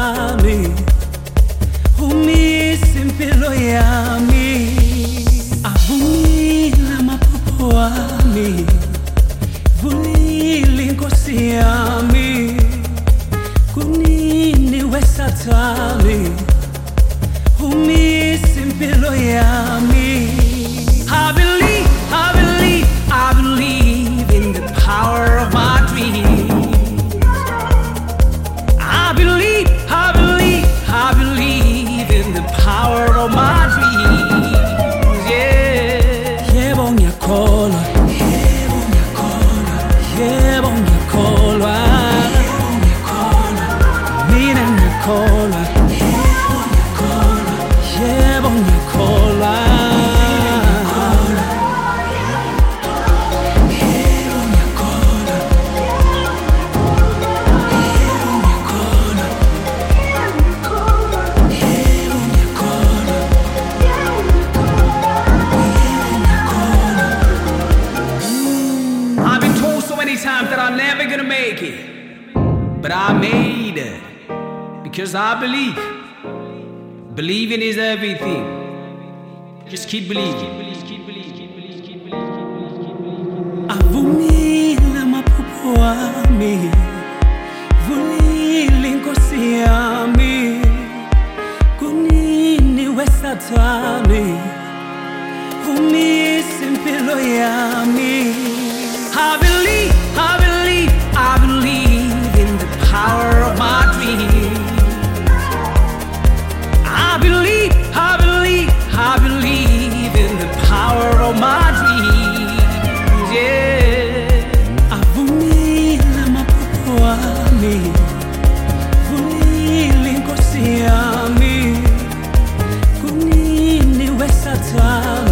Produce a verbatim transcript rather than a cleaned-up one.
satani umisi impilo yami avumile maphupho wami vulile inkosi yami kunini wesatani umisi impilo yami. I believe, I believe, I believe in the power of my dreams. I believe, I believe, I believe in the power of my dreams. Yeah. Yebo ngiyakholwa, yebo ngiyakholwa, yebo ngiyakholwa, yebo ngiyakholwa, mina ngiyakholwa, yebo ngiyakholwa, yebo ngiyakholwa. Times that I'm never gonna make it, but I made it because I believe. Believing is everything. Just keep believing. Avumile maphupho wami, vulile inkosi yami, kunini wesatani umisi impilo yami. I believe, I believe, I believe in the power of my dreams. I believe, I believe, I believe in the power of my dreams. Yeah. Avumile maphupho wami, vulile inkosi yami, kunini wesatani